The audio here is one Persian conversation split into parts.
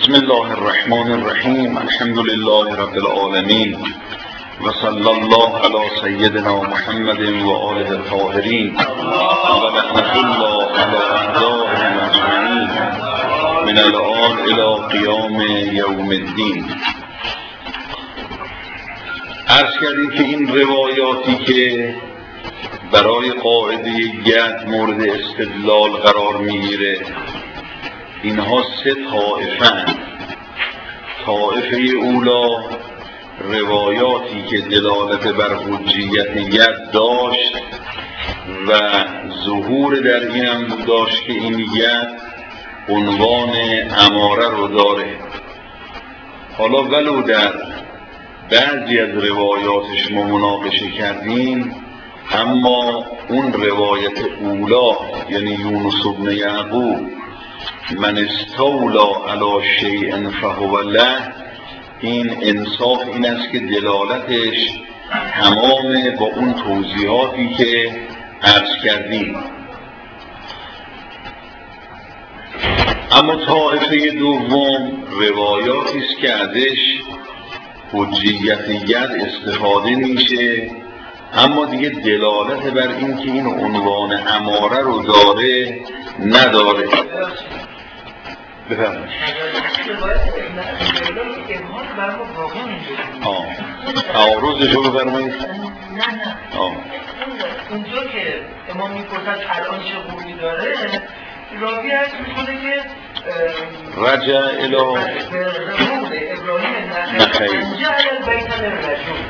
بسم الله الرحمن الرحیم. الحمد لله رب العالمین و صلی الله علی سیدنا محمد و آله الطاهرین و لعنة الله علی اعدائهم اجمعین من الآن الی قیام یوم الدین. عرض کردیم که این روایاتی که برای قاعده ید مورد استدلال قرار میگیره اینها سه طائفه‌اند. طائفه اولا روایاتی که دلالت بر حجیت ید داشت و ظهور در این هم داشت که این ید عنوان اماره رو داره. حالا ولو در بعضی از روایاتش ما مناقشه کردیم، اما اون روایت اولا یعنی یونس بن یعقوب من استولا علی شیء فهو له، این انصاف این است که دلالتش تمام با اون توضیحاتی که عرض کردیم. اما طائفه دوم روایاتی است که ازش حجیت ید استفاده میشه، اما دیگه دلالت بر این که این عنوان اماره رو داره نداره. بفرمایید. تعارضش رو بفرمایید. نه اونجا که امام میپرسد الان چه خوبی داره، راوی عرض میکنه که رجع الی ابراهیم نخعی انجع البیت للرجل.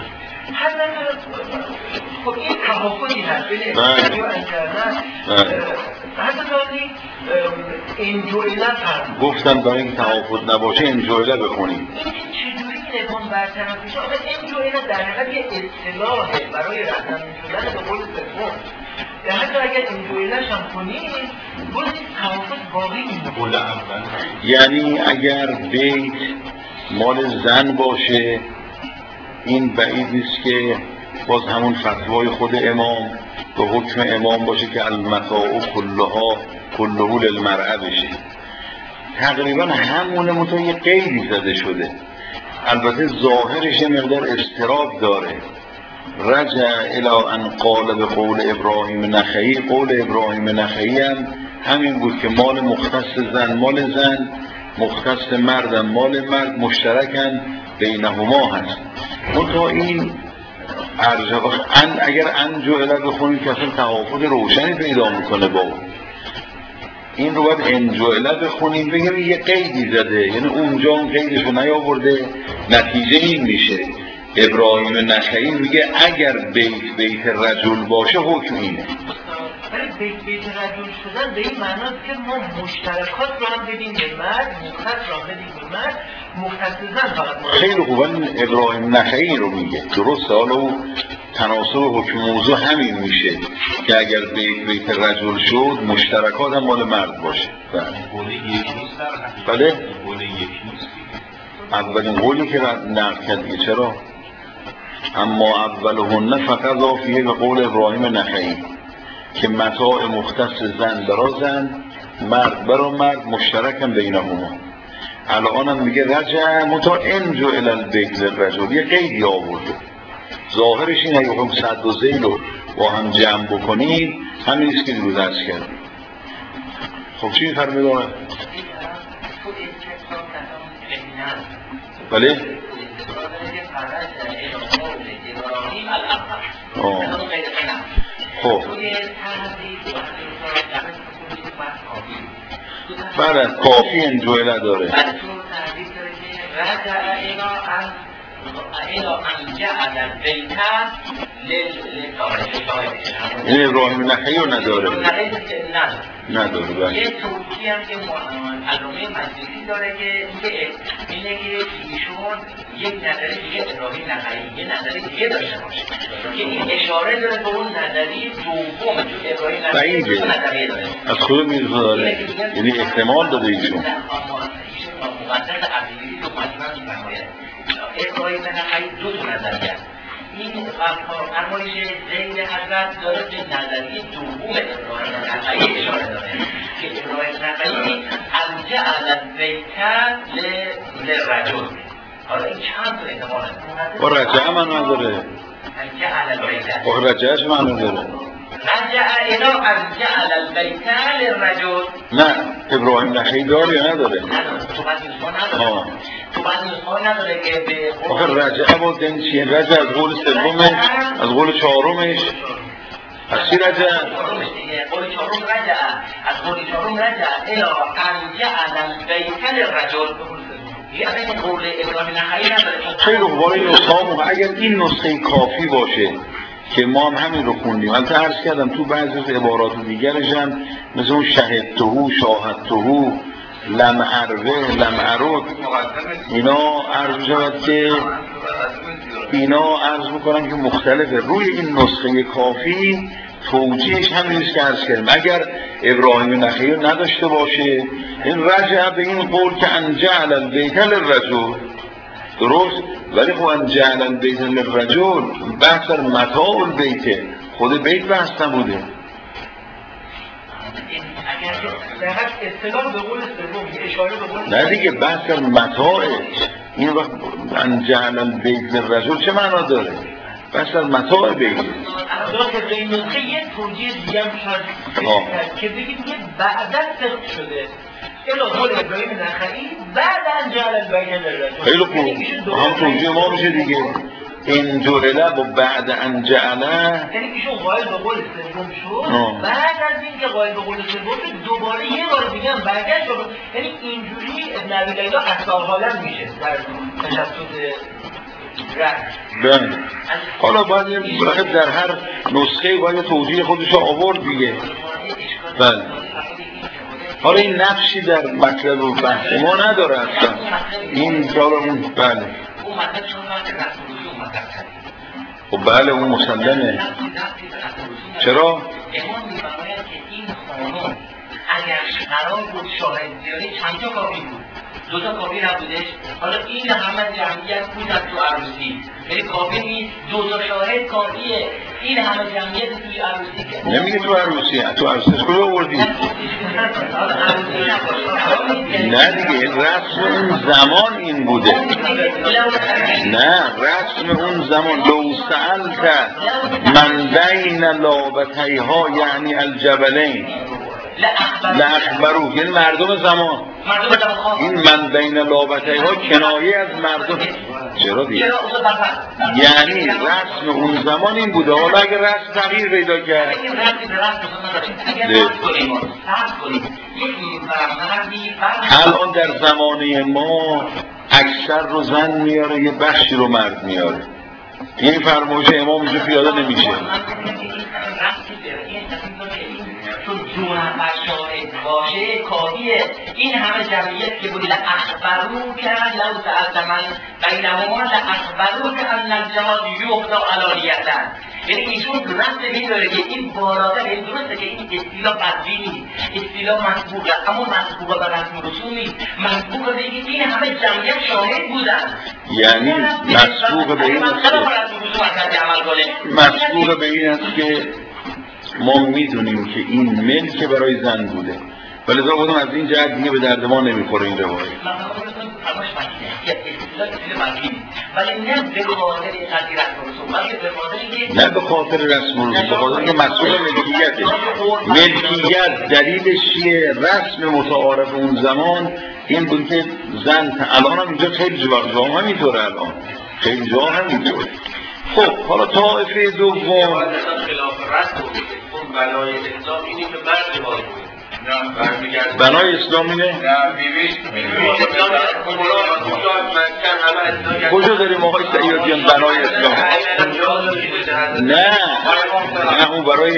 خب این تحافظی هست بین ابراهیم و انجعله. حتی انجوئله فرد گفتم برای این تحافظ نباشه انجوئله بخونیم. این چجوری این امام برطرف میشه؟ آخه انجوئله در حقیقت یه اصطلاحه برای رفتن شدن به قول سوم. حتی اگر انجوئله‌ش هم کنید باز این تحافظ باقی میمونه. یعنی اگر بیت مال زن باشه این بعید نیست که باز همون فتوای خود امام به حکم امام باشه که المتاع کله للمرأة بشه. تقریبا همونه، منتها یه قیدی زده شده. البته ظاهرش یه مقدار اضطراب داره. رجع الی ان قال به قول ابراهیم نخعی، قول ابراهیم نخعی هم همین بود که مال مختص زن مال زن، مختص مرد مال مرد، مشترکن بینهما هست. منتها این اگر انجوئله بخونید که اصلا تحافظ روشنی پیدا میکنه با این رو باید انجوئله بخونیم بگیم یه قیدی زده، یعنی اونجا اون قیدش رو نیاورده. نتیجه این میشه ابراهیم نخعی میگه اگر بیت رجل باشه حکم اینه. ولی بیت رجل شدن به این معناست که ما مشترکات رو هم بدیم به مرد، مختص رو هم بدیم به مرد، مختص زن فقط. خیلی خوبه ابراهیم نخعی رو میگه. درسته، حالا او تناسب حکم موضوع همین میشه که اگر بیت رجل شد مشترکات هم مال مرد باشه. بله اولین قولی که نقل کرد چرا؟ اما اولهن فقط فیه به قول ابراهیم نخعی که متاع مختص زن برا زن مرد برا مرد مشترکم بینهما. الان هم میگه رجع متا انجو الی البیت للرجل، یه قیدی آورده. ظاهرش این اگه بخوام صد و ذیل رو با هم جمع بکنید همین است که دیروز عرض کردیم. خب چی می‌فرمایید آقا؟ بله؟ خب بله کافی انجوئله داره. این ابراهیم نخعی رو نداره. نداره بله. یه توضیحی هم که علامه مجلسی داره که اینه که ایشون یک نظری دیگه ابراهیم نخعی یه نظری دیگه داشته باشه که این اشاره داره به اون نظری دوم، چون ابراهیم نخعی دو نظریه داره از خود میرزا داره، یعنی احتمال داده ایشون. مقدس عبدالعزیز رو مجموعه می‌فرماید ابراهیم نخعی دو نظریه است. این فرمایش ذیل حضرت داره به نظریه دوم ابراهیم نخعی اشاره داره که ابراهیم نخعی انجعل البیت للرجل. حالا این چند تا احتمال هست؟ با رجعه معنی نداره. انجعل البیت. با رجعهش معنی داره. رجع الى انجعل البیت للرجل. نه ابراهیم نخعی داره یا نداره؟ نداره. تو بعضی نسخه نداره. تو بعضی نسخه نداره که به آخه رجعه با دن چیه؟ رجعه از قول سومش، از قول چهارمش. از چی رجعه؟ قول چهارم رجعه. از قول چهارم رجعه الى انجعل البیت للرجل. یعنی قول ابراهیم نخعی نداره. خیلی خوب. این نسخه اگر این نسخه کافی باشه که ما هم همین رو خوندیم. البته عرض کردم تو بعضی از عبارات دیگرش هم مثل اون شهدتهو، شاهدتهو، لم اروه، لم ارد، اینا عرض شود که اینا عرض میکنم که مختلفه. روی این نسخه کافی توجیهش همینیست که عرض کردیم. اگر ابراهیم نخعی نداشته باشه این رجع به این قول که انجعل البیت للرجل درست، ولی خب انجعل البیت للرجل بحث در متاع البیت، خود بیت بحث نبوده. نه دیگه بحث در متاعه. این وقت انجعل البیت للرجل چه معنا داره؟ بحث در متاع بیت. به این نسخه یه توجیه دیگه هم شاید که بگید که بعداً فقه شده الى قول ابراهیم نخعی بعد انجعل البیت للرجل. خیلی خوب. هم توجیه ما میشه دیگه. این جعله و بعد انجعله، یعنی ایشون قائل به قول سوم شد. بعد از اینکه قائل به قول سوم شد دوباره یه بار دیگه هم برگشت. یعنی اینجوری ابن ابی لیلا اصالحالا میشه در تشدد بله. حالا باید در هر نسخه باید توجیه خودش آورد دیگه. بله. حالا این نقشی در مطلب و بحث ما نداره اصلا. این جالا اون بله. خب بله اون مسلمه. چرا؟ امام می‌فرماید که این خانم اگر قرار بود شاهد بیاری چند تا کافی بود؟ 2 تا کافی نبودش. حالا این همه جمعیت بودن تو عروسی، یعنی کافی نیست. 2 تا شاهد کافیه. این همه جمعیت توی عروسی که نمیگه تو عروسیش کجا آوردی؟ نه دیگه رسم اون زمان این بوده. نه رسم اون زمان لو سألت من بین لابتیها یعنی الجبلین لأخبروه، یعنی مردم زمان. این من بین لابتیها کنایه از مردم. چرا دیگه؟ یعنی رسم اون زمان این بوده. حالا اگر رسم تغییر پیدا کرد الان در زمانه ما اکثر رو زن میاره یه بخشی رو مرد میاره. این فرمایش امام اینجا پیاده نمیشه. چون 2 نفر شاهد باشه کافیه. این همه جمعیت که بودی لأخبرو که لو سألت من بینهما لأخبرو که ان الجهاد یهدا علانیتن. یعنی ایشون رسم این داره که این بالاتر، این درسته که این اصطلاح بدوی نیست، اصطلاح مسبوقه، اما مسبوقه به رسم رسوم نیست. مسبوقه به این همه جمعیت شاهد بودن. یعنی مسبوقه به این مسبوقه به این است که ما میدونیم که این ملک برای زن بوده، ولی ذا بودم از این جهت دیگه به درد ما نمیخوره این روایت. نه به خاطر رسم و رسوم، به خاطر که مسئول ملکیته. ملکیت دلیلش چیه؟ رسم متعارف اون زمان این بود که زن الان هم اینجا خیلی جا همینطوره، الان خیلی جا همینطوره. خب حالا طائفه دوم خلاف رسم بنای اسلام اینی که مرد باید بود. بنای اسلام اینه؟ کجا داریم آقای سیادیان بنای اسلام؟ نه اون برای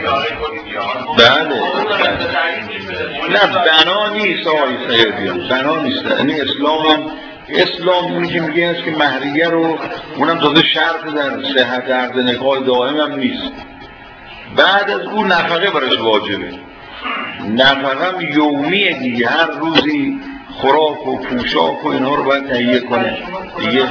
بله نه بنا نیست آقای سیادیان، بنا نیست. یعنی اسلام اونی که میگه است که مهریه رو اونم تازه شرط در صحت عقد نکاح دائم هم نیست. بعد از اون نفقه برش واجبه. نفقه هم یومیه دیگه، هر روزی خوراک و پوشاک و اینها رو باید تهیه کنه دیگه.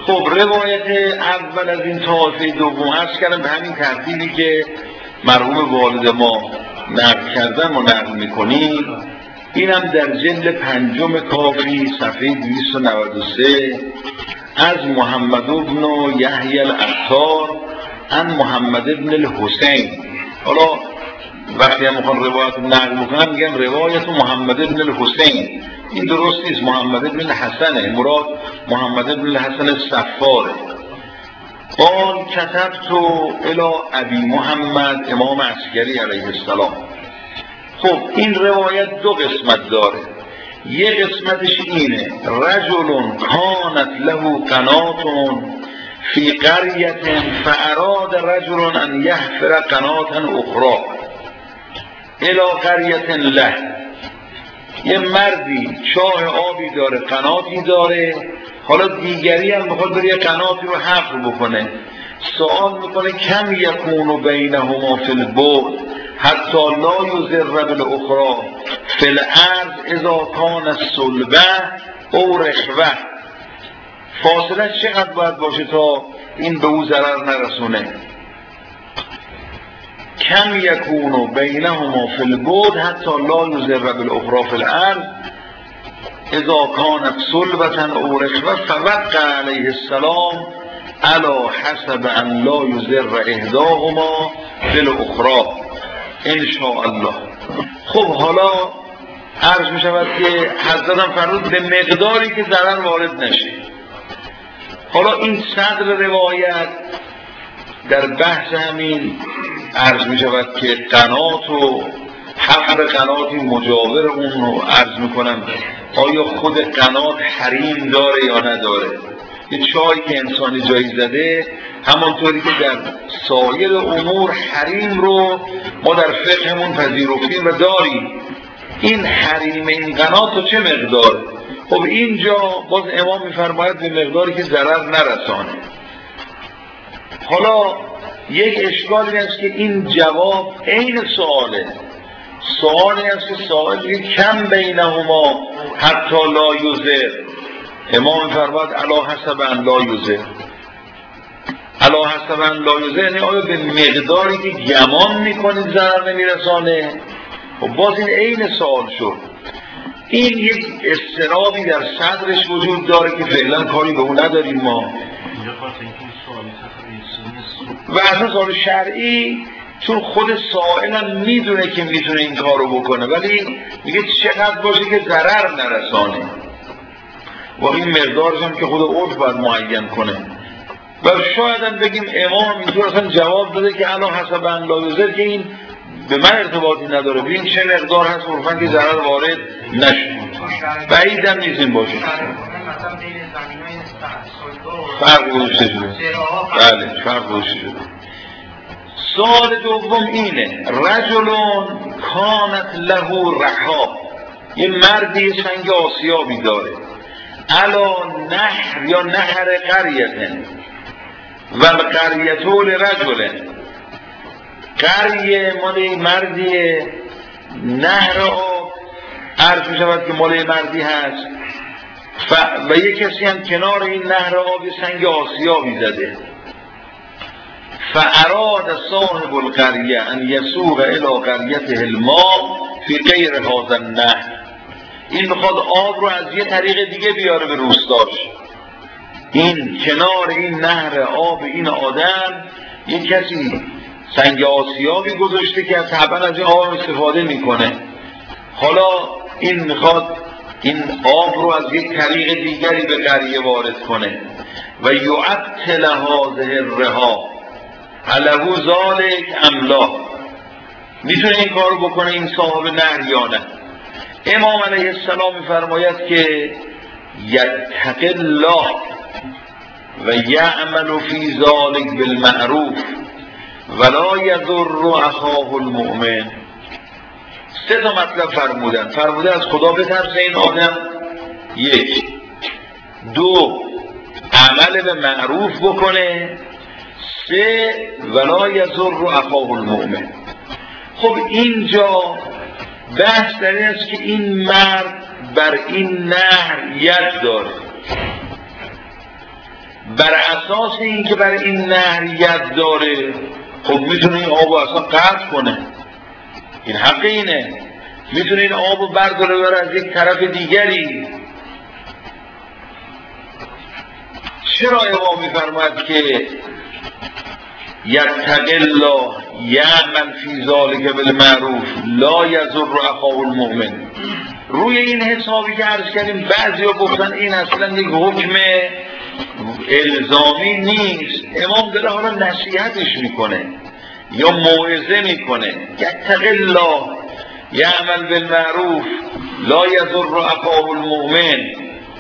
خب روایت اول از این طایفه دوم عرض کردم به همین ترتیبی که مرحوم والد ما نقل کردن و نقل میکنیم. اینم در جلد 5 کافی صفحه 293 از محمد بن یحیی العطار عن محمد بن الحسین. حالا وقتی هم میخوان روایت نقل میکنن میگن روایت محمد بن الحسین. این درست نیست، محمد بن الحسنه، مراد محمد بن الحسن الصفاره. قال کتبت الی ابی محمد امام عسکری علیه السلام. خب این روایت 2 قسمت داره. یه قسمتش اینه: رجل کانت له قنات فی قریة فاراد رجل ان یحفر قناة اخرى الی قریة له. یه مردی چاه آبی داره، قناتی داره، حالا دیگری هم میخواد بره یه قناتی رو حفر بکنه. سوال میکنه کم یکون بینهما فی البعد حتی لا یضر بالاخری فی الارض اذا کان الصلبه او رخوه. فاصله چقدر باید باشه تا این به او ضرر نرسونه؟ کم یکون بینهما فی البعد حتی لا یضر بالاخری فی الارض اذا کانت صلبة او رخوه فوقع علیه السلام علی حسب ان لا یضر احداهما بالاخری ان شاء الله. خب حالا عرض می شود که حضرتم فرمود به مقداری که ضرر وارد نشه. حالا این صدر روایت در بحث همین عرض می شود که قنات و حفر قناتی مجاور اون رو عرض می کنم آیا خود قنات حریم داره یا نداره. یه چایی که انسانی جایی زده همانطوری که در سایر امور حریم رو ما در فقهمون پذیرفتیم و داریم، این حریم این قنات رو چه مقدار؟ خب اینجا باز امام میفرماید به مقداری که ضرر نرسانه. حالا یک اشکالی است که این جواب عین سواله. سوالی است که سوال میگه کم بینهما حتی لا یضر. امام فرمود علی حسب ان لا یضر. علی حسب ان لا یضر یعنی آیا به مقداری که گمان میکنید ضرر نمیرسانه؟ و باز این عین سوال شد. این یک اضطرابی در صدرش وجود داره که فعلا کاری به اون نداریم ما. و اصلا سوال شرعی چون خود سائلم میدونه که میتونه این کار رو بکنه ولی میگه چقدر باشه که ضرر نرسانه و این مقدارش هم که خود عرف باید معین کنه. و شاید هم بگیم امام اینطور اصلا جواب داده که علی حسب ان لا یضر که این به من ارتباطی نداره، ببین چه مقدار هست عرفاً که ضرر وارد نشه. بعید هم نیست این باشه. فرق گذاشته شده. بله فرق گذاشته شده. سوال دوم اینه: رجلون کانت له رحا. یه مردی سنگ آسیابی داره علا نهر یا نهر قریتن و قریتو لرجلن. قریه مال مردیه، نهر آب عرض می شود که مال مردی هست و یک کسی هم کنار این نهر آب سنگ آسیابی زده. فاراد صاحب القریه ان یسوق الی قریته الماء فی غیر هذا النهر. این میخواد آب رو از یه طریق دیگه بیاره به روستاش. این کنار این نهر آب این آدم یک کسی سنگ آسیابی گذاشته که طبعا از این آب استفاده میکنه. حالا این میخواد این آب رو از یک طریق دیگری به قریه وارد کنه و یعطل هذه الرها علهو ذالک املا. میتونه این کار رو بکنه این صاحب نهر یا نه؟ امام علیه السلام میفرماید که یتق الله و یعمل فی ذالک بالمعروف ولا یضر اخاه المؤمن. 3 تا مطلب فرمودن از خدا بترسه این آدم. 1 2 عمل به معروف بکنه. 3 ولا یضر اخاه المؤمن. خب اینجا بحث در این است که این مرد بر این نهر ید داره، بر اساس این که برای این نهر ید داره، خب میتونه این آب رو اصلا قطع کنه، این حق اینه، میتونه این آب رو برداره بره از یک طرف دیگری. چرا امام میفرماید که یتق الله یعمل فی ذلک بالمعروف لا یضر اخاه المؤمن؟ روی این حسابی که عرض کردیم بعضیا گفتن این اصلا یک حکم الزامی نیست، امام داره حالا نصیحتش میکنه یا موعظه میکنه. یتق الله یعمل بالمعروف لا یضر اخاه المؤمن،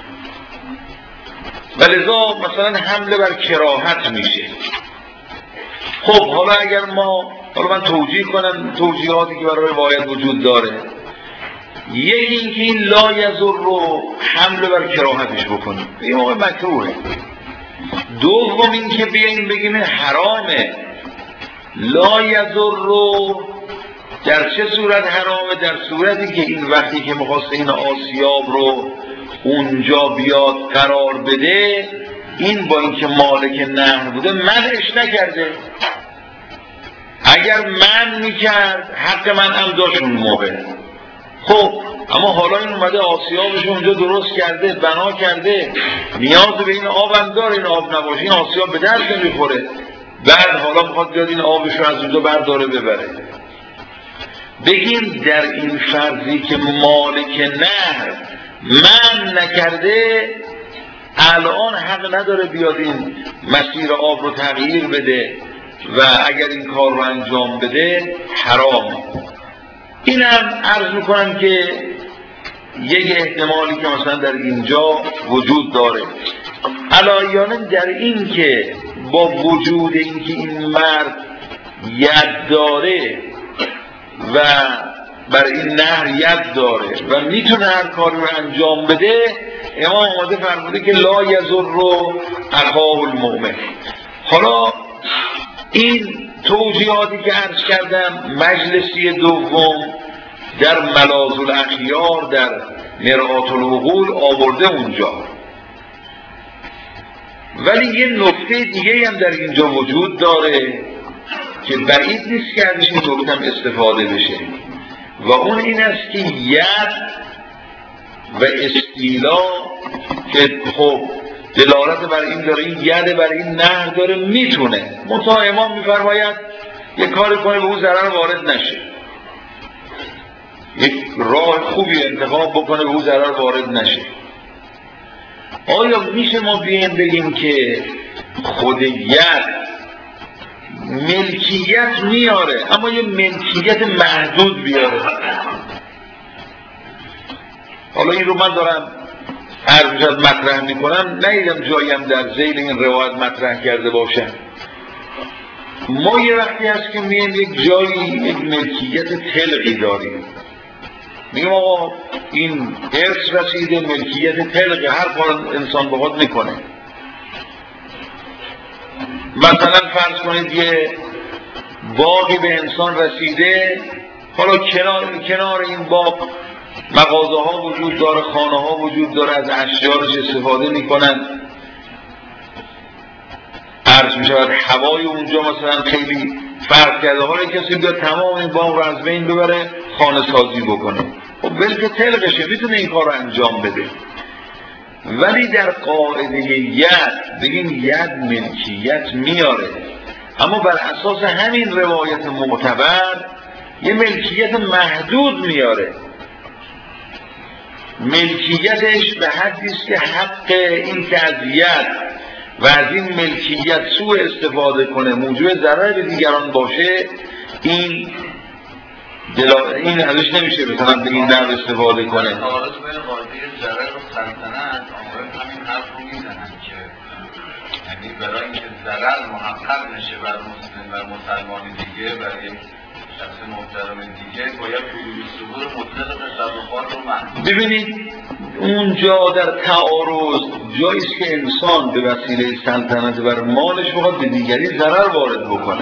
ولذا مثلا حمله بر کراهت میشه. خب حالا اگر حالا من توجیه کنم توجیهاتی که برای روایت وجود داره. یکی اینکه این لا یضر رو حمله بر کراهتش بکنیم، این موقع مکروهه. دوم اینکه بیاییم بگیم حرامه. لا یضر رو در چه صورت حرامه؟ در صورتی که این وقتی که میخواست این آسیاب رو اونجا بیاد قرار بده، این با اینکه مالک نهر بوده منعش نکرده. اگر من میکرد حق من هم داشت اون موقع. خب اما حالا این اومده آسیابش اونجا درست کرده، بنا کرده، نیاز به این آب هم داره، این آب نباشه این آسیاب به درد نمیخوره، بعد حالا میخواد بیاد این آبش رو از اونجا برداره ببره. بگیم در این فرضی که مالک نهر من نکرده، الان حق نداره بیاد این مسیر آب رو تغییر بده و اگر این کار رو انجام بده حرام. این هم عرض میکنم که یک احتمالی که مثلا در اینجا وجود داره. علایانه در این که با وجود اینکه این مرد ید داره و بر این نهر ید داره و میتونه هر کاری رو انجام بده، امام آماده فرموده که لا یضر اخاه المؤمن. حالا این توجیهاتی که عرض کردم مجلسی دوم در ملاذ الاخیار در مرآت العقول آورده اونجا، ولی یه نکته دیگه هم در اینجا وجود داره که بعید نیست که ازش این نکته هم استفاده بشه و اون این است که ید و استیلا که خب دلالت بر این داره، این ید بر این نهر داره، میتونه منتها امام میفرماید یک کاری کنه به اون ضرر وارد نشه، یک راه خوبی انتخاب بکنه به اون ضرر وارد نشه. آیا میشه ما بیایم بگیم که خود ید ملکیت میاره اما یه ملکیت محدود بیاره؟ حالا این رو من دارم عرض مطرح میکنم، ندیدم جاییم در ذیل این روایت مطرح کرده باشم. ما یه وقتی هست که میگیم یک جایی یک ملکیت طلقی داریم، میگم آقا این ارث رسیده، ملکیت طلقی، هر کار انسان بخواد میکنه. مثلا فرض کنید یه باغی به انسان رسیده، حالا کنار این باغ مغازه ها وجود داره، خانه ها وجود داره، از اشجارش استفاده میکنن، عرض میشود هوای اونجا مثلا خیلی فرق کرده، حالا کسی بیاد تمام این باغ رو از بین ببره خانه سازی بکنه، خب بلکه طلقشه میتونه این کار رو انجام بده. ولی در قاعده ید بگیم ید ملکیت میاره، اما بر اساس همین روایت معتبر یه ملکیت محدود میاره. ملکیتش به حدی است که حق این که از ید و از این ملکیت سوء استفاده کنه موجب ضرر به دیگران باشه، این ازش نمیشه مثلا به این نحو استفاده کنه. تعارض بین قاعده ضرر و سلطنت آقایون همین حرف رو میزنن که یعنی برای اینکه ضرر محقق نشه بر مسلمان دیگه، برای شخص محترم دیگه، باید صدور مطلق تصرفات رو محدود. ببینید اونجا در تعارض جایی است که انسان به وسیله سلطنت بر مالش بخواد به دیگری ضرر وارد بکنه.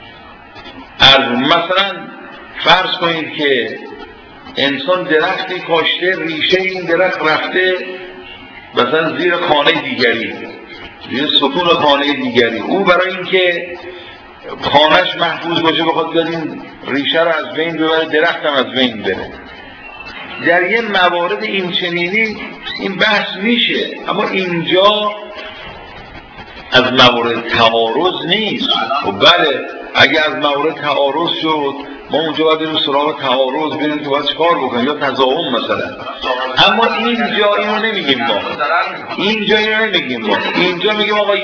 مثلا فرض کنید که انسان درختی کاشته، ریشه این درخت رفته مثلا زیر خانه دیگری، یه ستون خانه دیگری. او برای اینکه خانهش محفوظ باشه بخواد بیاد این ریشه رو از بین ببره، درخت هم از بین بره. در یه موارد این چنینی این بحث میشه، اما اینجا از موارد تعارض نیست. و بله اگه از موارد تعارض شد ما اونجا باید بریم سراغ تعارض، ببینیم که باید چیکار بکنیم، یا تضاهم مثلا. اما اینجا اینو نمیگیم ما، اینجا میگیم آقا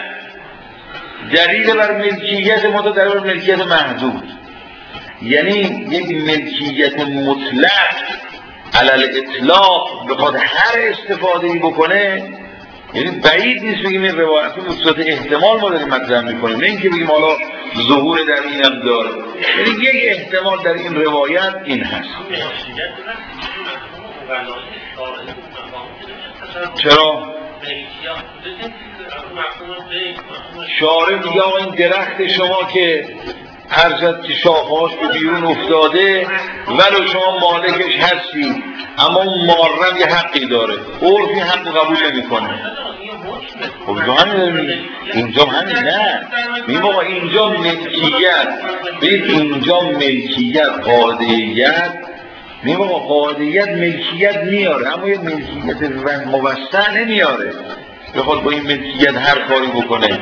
دلیل بر ملکیت ما تا دلیل بر ملکیت محدود، یعنی یک ملکیت مطلق علل اطلاق بخواد هر استفاده‌ای بکنه، یعنی بعید نیست بگیم این روایت به صورت احتمال ما داریم مطرح میکنیم، نه اینکه بگیم حالا ظهور در این هم داره، یعنی یک احتمال در این روایت این هست. چرا؟ شارع میگه آقا این درخت شما که ارزد که شاخه‌هاش به بیرون افتاده ولو شما مالکش هستی، اما اون مارم یه حقی داره، عرفی حق قبول نمی‌کنه. خب اینجا همین نه میگم آقا اینجا ملکیت، ببین اینجا ملکیت قاعده‌یت، میگم آقا قاعده‌یت ملکیت میاره، اما یه ملکیت موسع نمیاره بخواد با این ملکیت هر کاری بکنه.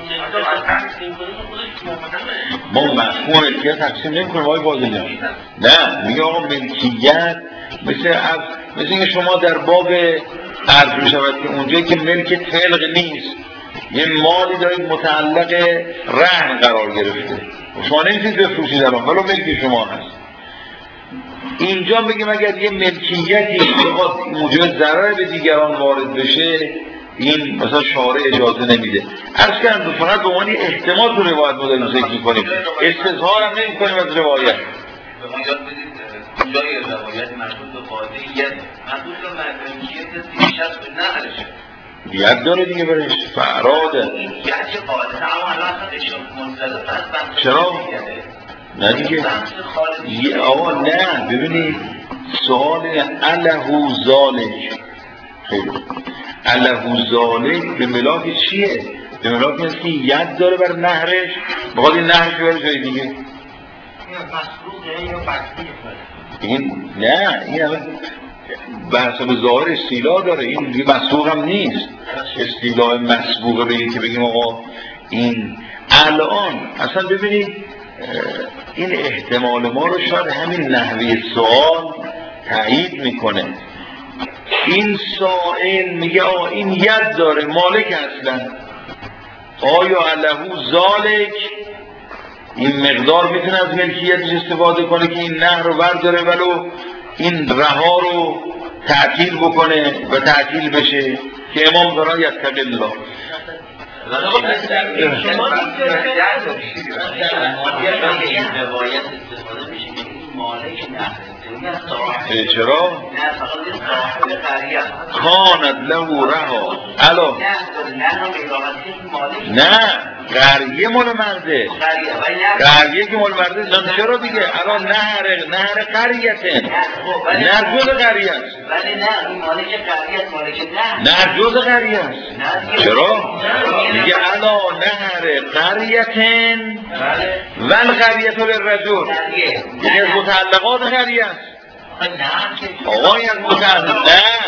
ما مفهوم ملکیت تقسیم نمی‌کنیم آقای فاضلیان، نه میگه آقا ملکیت مثل اینکه شما در باب عرض می‌شود که اونجایی که ملک طلق نیست یه مالی دارید متعلق رهن قرار گرفته، شما نمی‌تونید بفروشید الان ولی ملک شما هست. اینجا بگیم اگر یه ملکیتی بخواد موجب ضرر به دیگران وارد بشه، این مثلا شارع اجازه نمیده. عرض کردم فقط به عنوان احتمال تو روایت ما داریم ذکر می‌کنیم، استظهار هم نمی‌کنیم از روایت. به ما یاد بدید جای روایت مربوط به قاعده‌یت، مربوط به ملکیت دیشب به نهرشه. ید داره دیگه برش فراده. این گرچه قاعده اما الان خودشون منصرف هستن. چرا؟ نه دیگه. آقا نه ببینید سوال الهو ذالک، خیلی الهو ذالک به ملاک چیه؟ به ملاک نیست که ید داره بر نهرش، بخواد این نهرش بره جای دیگه. این نه، این همه بحث به ظاهر استیلا داره، این دیگه مسبوق هم نیست. استیلا مسبوقه بگید که بگیم آقا این الان اصلا ببینید این احتمال ما رو شاید همین نحوه سوال تایید میکنه. این سائل میگه آقا این ید داره، مالک اصلا آیا الهو ذالک این مقدار میتونه از ملکیتش استفاده کنه که این نهر رو برداره ولو این رها رو تعطیل بکنه و تعطیل بشه که امام دارن یتقی الله. چرا؟ کانت له رها الا نه قریه مال مرده، قریه که مال مرده زن چرا دیگه الان نهر قریته، نه جز قریه است، نه جز قریه است. چرا؟ میگه الا نهر قریتن ول قریت للرجل، یعنی از متعلقات قریه است. آقای از متعلق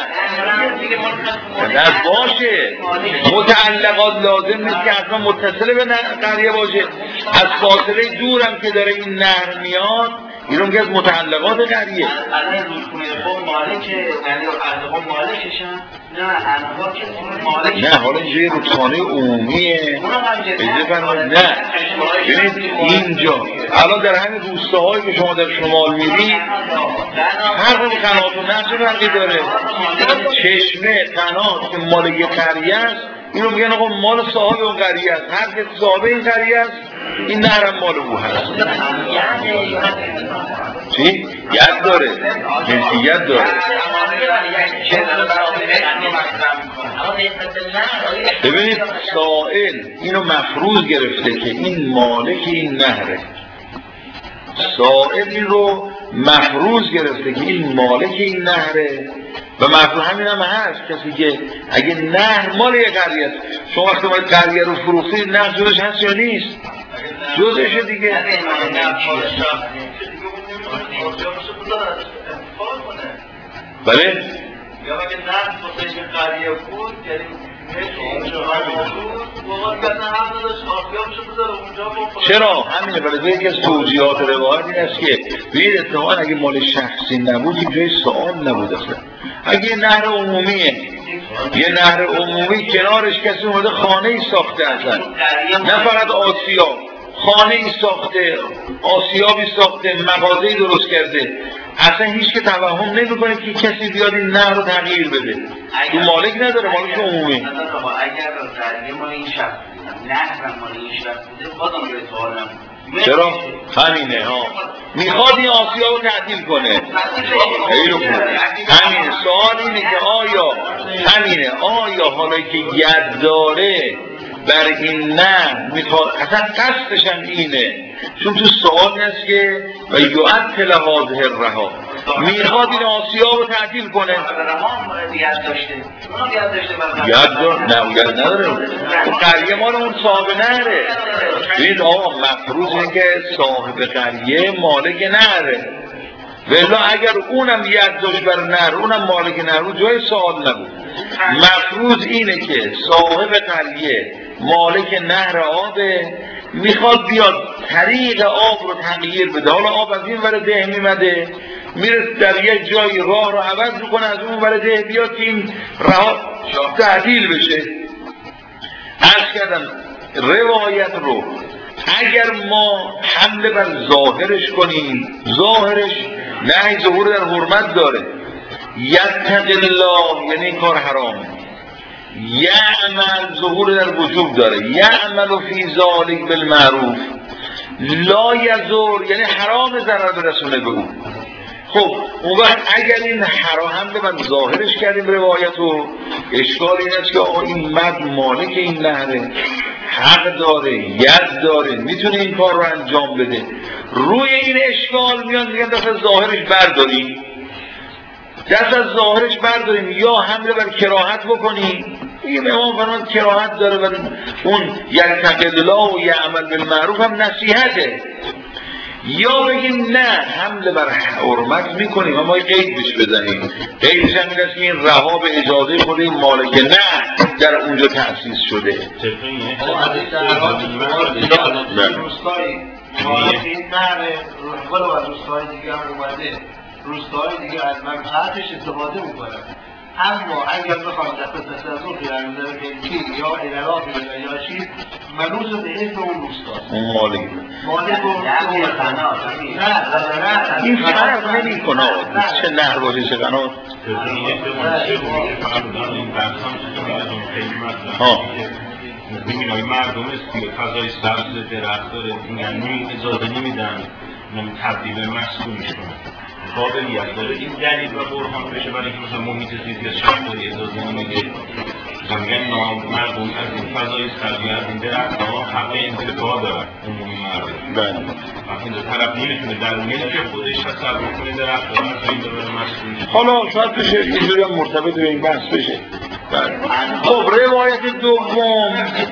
نه باشه، متعلقات لازم نیست که اصلا متصل به قریه باشه، از فاصله دورم که داره این نهر میاد این رو میگه از متعلقات قریه. نه حالا اینجا یه رکسانه عمومیه نه ببینید اینجا الان در همین روستاهایی که شما در شمال میرید هر قنات و نقش فرقی داره، چشمه قنات که مال یه قریه است اینو میگن آقا مال صاحب اون قریه است، هر که صاحب این قریه است این نهرم مال او هست. چی؟ ید داره، ملکیت داره. ببینید سائل اینو مفروض گرفته که این مالک این نهره، سائل این رو مفروض گرفته که این مالک این نهره، و مفهوم همین هم هست. کسی که اگه نهر مال یه قریه است، شما وقتی باید قریه رو فروختید نهر جزش هست یا نیست؟ جزشه دیگه. بله؟ یا اگه نهر بخواهی که قریه بود چرا؟ همینه. برای یکی از توجیهات روایت این است که ببینید اتفاقا اگه مال شخصی نبود این جای سوال نبود اصلا. اگه یه نهر عمومیه، یه نهر عمومی کنارش کسی اومده خانه ای ساخته اصلا، نه فقط آسیا، خانه ای ساخته، آسیابی ساخته، مغازه‌ای درست کرده، اصلا هیچ که توهم نمی‌کنه که کسی بیاد این نهر رو تغییر بده. تو مالک نداره، مالک عمومی. اگر در مال این شخص بود، نهر مال این شخص بوده، بازم به سوال نبود. چرا؟ همینه ها. میخواد این آسیا رو تعدیل کنه. خیلی خوب. همینه. سوال اینه که آیا همینه، آیا حالا که ید داره بر این نه میخواد، اصلا قصدش هم اینه، چون تو سوال هست که و یعطل هذه الرها، میخواد این آسیا رو تعدیل کنه. ید داره؟ نه ید نداره. قریه مال اون صاحب نهره. ببینید آقا مفروض اینه که صاحب قریه مالک نهره، ولی اگر اونم ید داشت بر نهر، اونم مالک نهر، جای سوال نبود. مفروض اینه که صاحب قریه مالک نهر آبه، میخواد بیاد طریق آب رو تغییر بده. حالا آب از این ور ده میمده، میره در یک جای راه رو عوض میکنه، از اون ور ده بیاد که این راه تعدیل بشه. عرض کردم روایت رو اگر ما حمله بر ظاهرش کنیم، ظاهرش نهی ظهور در حرمت داره، یتق الله یعنی این کار حرامه، یعمل ظهور در وجوب داره، یعمل فی ذالک بالمعروف، لا یضر یعنی حرام ضرر برسونه به اون. خب اون وقت اگر این حرام به من ظاهرش کردیم روایت رو، اشکال این است که آقا این مرد مالک این نهره، حق داره، ید داره، میتونه این کار رو انجام بده. روی این اشکال میان میگن دست از ظاهرش برداریم، دست از ظاهرش برداریم، یا حمله بر کراهت بکنیم. این امام فرمان کراهت داره و اون یتق الله و یعمل بالمعروف هم نصیحته، یا بگیم نه حمله بر حرمت میکنیم اما قید بهش بزنیم. قیدش هم این است که این رها به اجازه خود این مالک نه در اونجا تأسیس شده. روستایی مالک این نهره ولو از روستای دیگه هم اومده، روستای دیگه از منفعتش استفاده میکنن، اما اگر بخوام دست تصرف در نظر ملکی یا ادارات یا چیز منوط به اسم اون روستا، اون مالک نه این فرق نمی کنه چه نهر باشه چه قنات. میبینم مردم استی فضای سبز درخت داره دیگه اجازه نمیدن تبدیل محصول میشکنن، قابلیت داره این دلیل و برهان بشه برای اینکه مثلا محیط زیستی شهرداری اجازه نمیده، مثلا میگن مردم از این فضای سبزی از این درخت ها حق انتفاع دارن عمومی مردم. وقتی این طرف نمیتونه در ملک خودش تصرف کنه درخت دارن تا این داره مسئول نیست. حالا شاید بشه اینجوری هم مرتبط به این بحث بشه. خب روایت دوم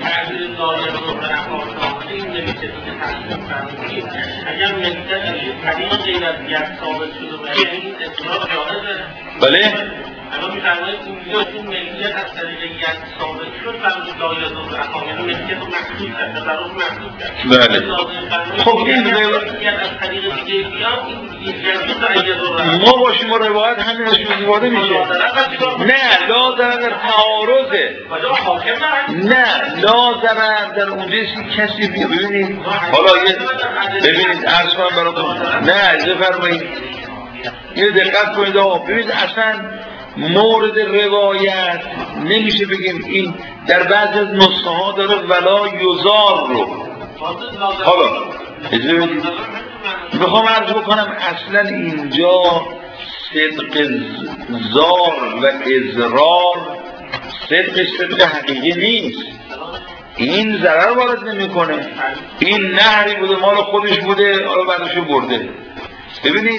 اگر ملکت طریق غیر از ید ثابت شده باشه این اصطلاح جایزه. بله الان می‌فرمایید این ملکیت از طریق ید ثابت شد فرض جایز و اقامه یعنی ملکیت رو محدود کرد، تصرف محدود کرد. بله خب این ملکیت از طریق دیگه بیاد این جنبه تعیید ما باشیم و روایت همین ازش استفاده میشه. نه لا ضرر در تعارضه، نه لا ضرر در اونجاست که کسی ببینید حالا ببینید عرض کنم براتون، نه بفرمایید یه دقت کنید آقا، ببینید اصلا مورد روایت نمیشه بگیم این در بعض از نسخه ها داره ولا یزار رو. حالا اجازه بدید میخوام عرض بکنم اصلا اینجا صدق زار و ازرار صدق حقیقی نیست، این ضرر وارد نمیکنه. این نهری بوده مال خودش بوده حالا بعدشو برده. ببینید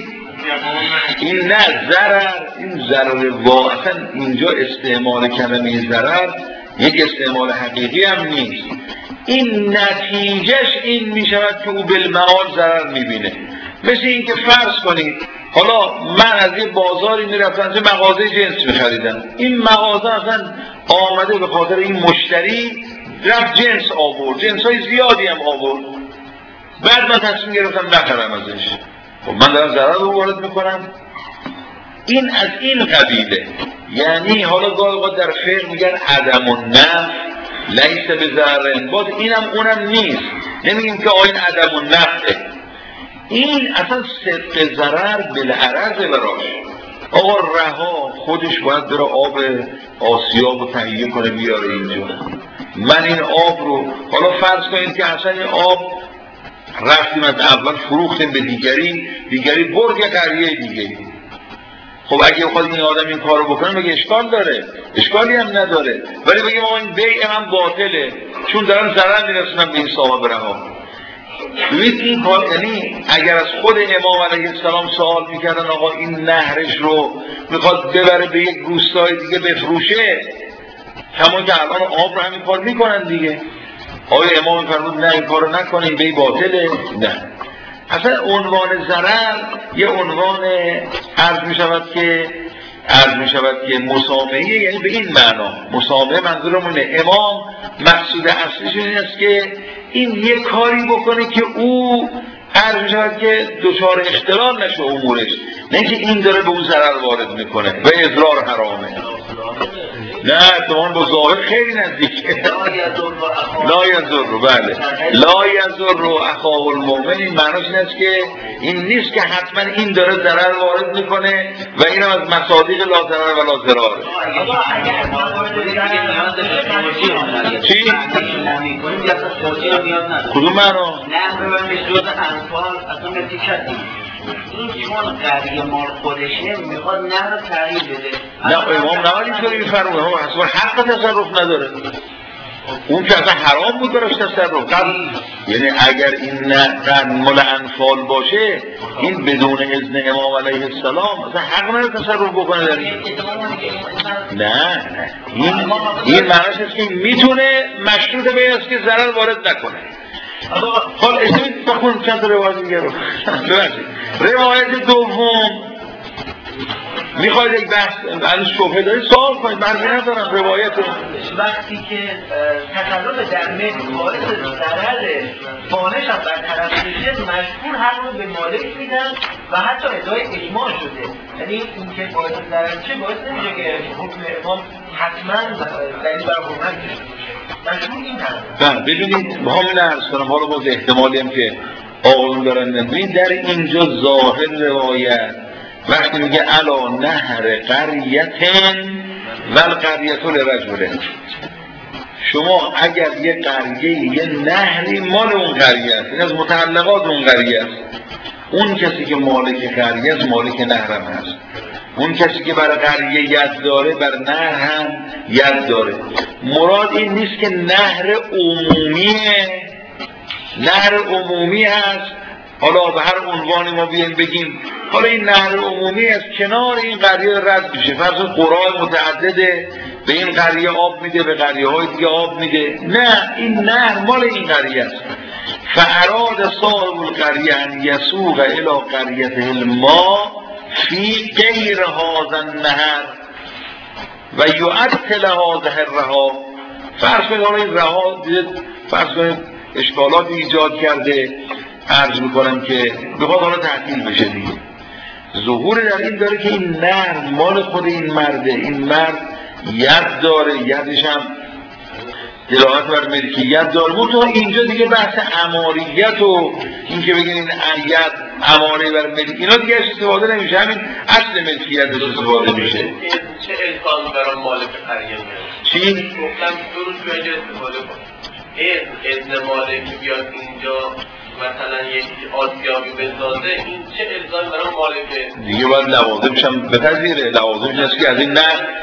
این نه ضرر، این ضرر اصلا اینجا استعمال کلمه ضرر یک استعمال حقیقی هم نیست. این نتیجهش این می شود که او بالمعال ضرر می بینه. مثل این که فرض کنید حالا من از یه بازاری می رفتم از مغازه جنس می خریدم، این مغازه اصلا آمده به خاطر این مشتری رفت جنس آورد، جنس های زیادی هم آورد، بعد من تصمیم گرفتم نخرم ازش. خب من دارم ضرر رو وارد میکنم. این از این قبیله. یعنی حالا گاهی در فقه میگن عدم النفع لیس بضرر، باز اینم اونم نیست، نمیگیم که این عدم النفعه، این اصلا صدق ضرر بالعرض براش. آقا رها خودش باید بره آب آسیاب رو تهیه کنه بیاره اینجا، من این آب رو حالا فرض کنید که اصلا این آب رفتیم از اول فروختیم به دیگری برد یه قریه دیگری. خب اگه بخواد این آدم این کارو بکنه بگه اشکال داره؟ اشکالی هم نداره، ولی بگیم آقا این بیع من باطله چون دارم ضرر میرسونم به این صاحب رها. ببینید این کار، یعنی اگر از خود امام علیه السلام سوال میکردن آقا این نهرش رو میخواد ببره به یک روستای دیگه بفروشه، همون که الان آب رو همین کار میکنن دیگه، آیا امام فرمود نه این کارو نکنین بیع باطله؟ نه. اصلا عنوان ضرر یه عنوان عرض می شود که مسامحه، یعنی به این معنا مسامحه منظورمونه. امام مقصود اصلیش این است که این یه کاری بکنه که او عرض می شود که دچار اختلال نشه امورش، نه که این داره به اون ضرر وارد میکنه و اضرار حرامه. نه تمام با ظاهر خیلی نزدیکه. لا یضر، بله لا یضر اخاه المؤمن، این معناش این است که این نیست که حتما این داره ضرر وارد میکنه و اینم از مصادیق لا ضرر و لا ضرار. چی؟ کدوم معنا؟ این چون قریه مال خودشه میخواد نه رو تغییر بده. نه امام نمالی اینطوری میفرمونه، امام اصلا حق تصرف نداره، اون که اصلا حرام بود براش تصرف. یعنی اگر این مال انفال باشه این بدون اذن امام علیه السلام اصلا حق نداره تصرف بکنه در این. نه این معناش است که میتونه مشروط به است که ضرر وارد نکنه. حال اسمید بخون چند تا روایت دیگه رو ببینید. روایت دوم میخواید یک بحث از شبهه دارید سوال کنید، مرگی ندارم. روایت وقتی که تقلب در ملک باعث ضرر فانش هم برطرف میشه مجبور هر رو به مالک میدن و حتی ادعای اجماع شده. یعنی این که باعث ضرر میشه باعث نمیشه که حکم امام حتما دلیل بر حرمت کشته مجبور این هست. ببینید با همین عرض کنم، حالا باز احتمالی هم که آقایون دارن نمیدونید در اینجا ظاهر روایت وقتی میگه علا نهر قریتن والقریة لرجل، شما اگر یه قریه یه نهری مال اون قریه است، این از متعلقات اون قریه است، اون کسی که مالک قریه است مالک نهرم هست، اون کسی که برای قریه ید داره بر نهر هم ید داره. مراد این نیست که نهر عمومیه، نهر عمومی هست. حالا به هر عنوانی ما بیایم بگیم حالا این نهر عمومی از کنار این قریه رد میشه، فرض قرآن متعدده به این قریه آب میده به قریه های دیگه آب میده، نه این نهر مال این قریه است. فاراد صاحب القریه ان یسوق الی قریته الماء فی غیر هذا النهر و یعطل هذا الرها. فرض کنید حالا این رها فرض کنید اشکالات ایجاد کرده، عرض میکنم که بخواد حالا تعطیل بشه دیگه. ظهور در این داره که این نهر مال خود این مرده، این مرد ید داره، یدش هم دلالت بر ملکیت داره. منتها اینجا دیگه بحث عماریت و این که بگین این ید عماره بر ملکیت اینا دیگه استفاده نمیشه، همین اصل ملکیت استفاده میشه. چه الزامی برای مالک قریه میاد؟ چی؟ گفتم دو روز اینجا استفاده کن. اذن مالک بیاد اینجا مثلا یک آسیابی بسازه، این چه الزامی برای مالک دیگه باید لوازمش هم بپذیره، لوازمش هست که از این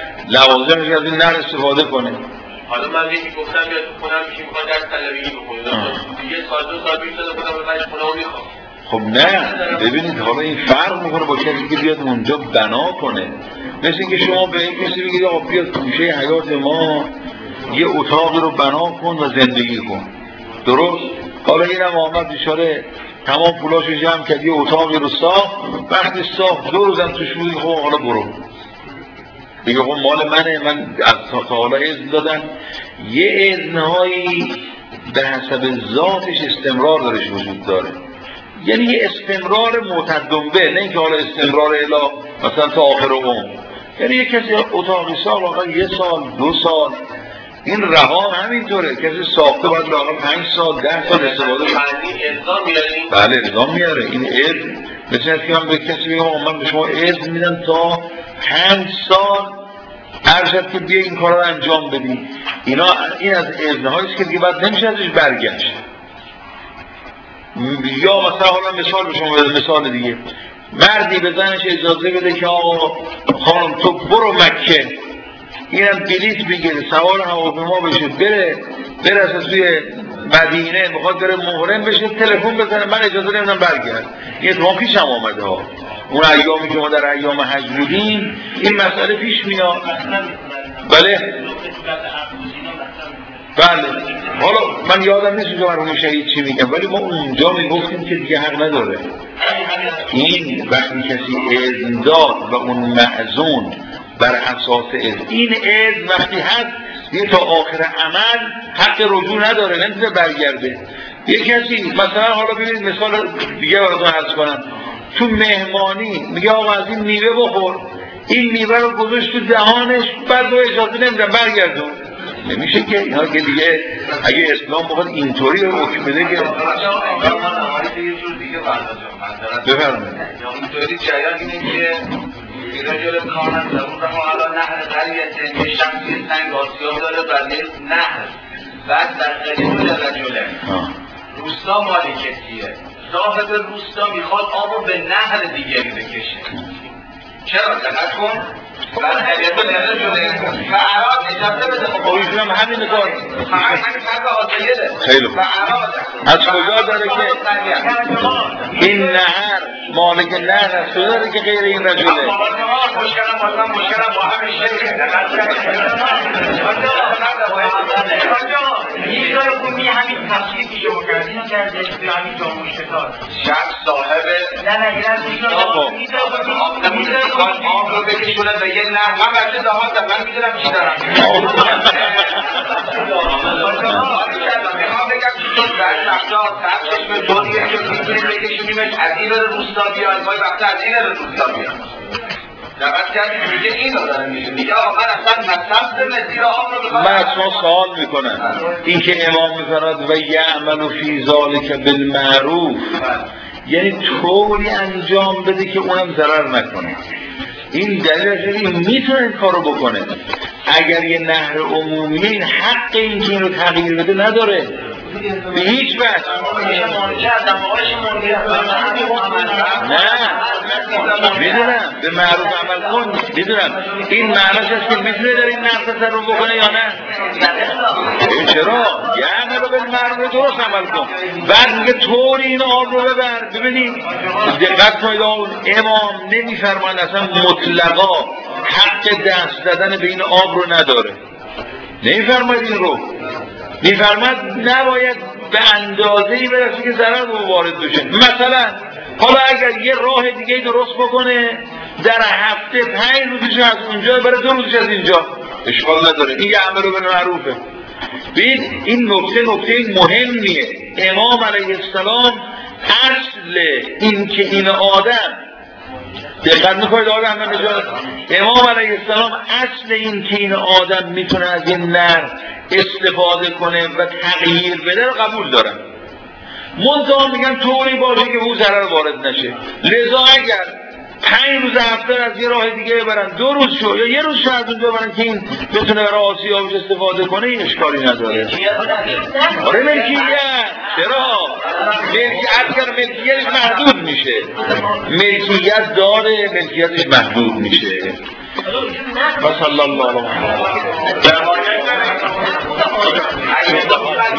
نهر استفاده کنه. حالا من یکی گفتم بیاد تو خونم میشه میخواد در طلبیگی بکنید دیگه سال دو سال بیش داده خودم به بچه خونم میخوام. خب نه ببینید حالا این فرق میکنه با کسی که بیاد اونجا بنا کنه. مثل اینکه شما به این کسی بگید آقا بیاد گوشه حیات ما یه اتاقی رو بنا کن و زندگی کن، درست؟ حالا اینم آمد بیچاره تمام پولاشو جمع کرد یه اتاقی رو ساخت، وقتی ساخت 2 روزم توش بودی، خب حالا برو دیگه، خب مال منه، من از تا حالا اذن دادن. یه اذنهایی به حسب ذاتش استمرار درش وجود داره، یعنی یه استمرار معتدنبه، نه اینکه حالا استمرار الی مثلا تا آخر عمر. یعنی یه کسی اتاقی سال واقعا 1 سال 2 سال، این رها همینطوره، کسی ساخته باید لااقل 5 سال 10 سال استفاده کنه. بله الزام میاره. این اذن مثل اینکه من به کسی بگم من به شما اذن میدم تا 5 سال ارشد که بیا این کارا رو انجام بدی. این از اذنهایی است که دیگه بعد نمیشه ازش برگشت. یا مثلا حالا مثال به شما بدم، مثال دیگه، مردی به زنش اجازه بده که آقا خانم تو برو مکه، اینم بلیط بگیره سوار هواپیما بشه بره توی مدینه، میخواد بره محرم بشه، تلفن بزنه من اجازه نمیدم برگرد. این اتفاق پیش هم آمده ها، اون ایامی که ما در ایام حج بودیم این مسئله پیش میاد. بله حالا من یادم نیست که مرحوم شهید چی میگم، ولی ما اونجا میگفتیم که دیگه حق نداره. این وقتی کسی اذن داد و اون معزون بر اساس اذن، این اذن وقتی هست یه تا آخر عمل حق رجوع نداره، نمیتونه برگرده. یه کسی مثلا حالا ببینید مثال دیگه براتون عرض کنم، تو مهمانی میگه آقا از این میوه بخور، این میوه رو گذاشت تو دهانش، بعد رو اجازه نمیدن برگردون. نمیشه که اینا که دیگه اگه اسلام بخواد اینطوری رو حکم بده که بفرمایید اینطوری جریان اینه که رجل کانت زبون رها علی نهر قریه، یه شخصی سنگ آسیاب داره برای نهر، بعد در قریه رجله روستا مالکتیه، صاحب روستا میخواد آب رو به نهر دیگری بکشه. چرا؟ دقت کن بعد قریه رجله و عراق اجازه بده. خب ایشون هم همین کار همین فرق آزایده. خیلی خوب. از کجا داره که این نهر مالک نهر از کجا داره که غیر این رجله؟ مشکلم با همین شکل یه جای کنی همین تفسیری که شما کردین رو کرده همین جاموش کتار شخص صاحب نه یه از این آب رو بکشونه به یه نهر. من بچه دهات دارم، من میدونم چی دارم. میخوام بگم که چون بعضی وقتا تفسیش به طوریه که میتونیم بکشونیمش از این رو روستا بیاد، باید وقتا از این رو روستا بیاد. دقت کردیم میگه این رو داره میگه آقا من اصلا مصرف زیر آب رو بخوام. من از ما سوال میکنم، این که امام میفرماید و یعمل فی ذلک بالمعروف، یعنی طوری انجام بده که اونم ضرر نکنه. این دلیلش میتونه این کارو بکنه. اگر یه نهر عمومیه این حق این که این رو تغییر بده نداره به هیچ وجه. نه میدونم به معروف عمل کن، میدونم این معناش هست که میتونه در این نهر تصرف بکنه یا نه؟ چرا؟ یه عمل رو به معروف درست عمل کن، بعد میگه طوری این آب رو ببر. ببینید دقت کنید، امام نمیفرماید اصلا مطلقا حق دست زدن به این آب رو نداره، نمیفرماید این رو، میفرماید نباید به اندازه‌ای برسه که ضرر رو وارد بشه. مثلا حالا اگر یه راه دیگه درست بکنه در هفته 5 روزش از اونجا برای 2 روزش از اینجا، اشکال نداره، این یه عمل رو به معروفه. ببین این نکته مهمیه. امام علیه السلام اصل این که این آدم دقت میکنید آدم نجات، امام علیه السلام اصل این که این آدم میتونه از این نهر استفاده کنه و تغییر بده رو قبول دارن. منتها میگن طوری باشه که او ضرر وارد نشه. لذا اگر 5 روز هفته از یه راه دیگه ببرن 2 روز شو یا 1 روز شو از اونجا ببرن که این بتونه برای آسیابش استفاده کنه، این اشکالی نداره. آره ملکیت، چرا؟ اگر ملکیتش محدود میشه، ملکیت داره ملکیتش محدود میشه. و صلی الله علیه و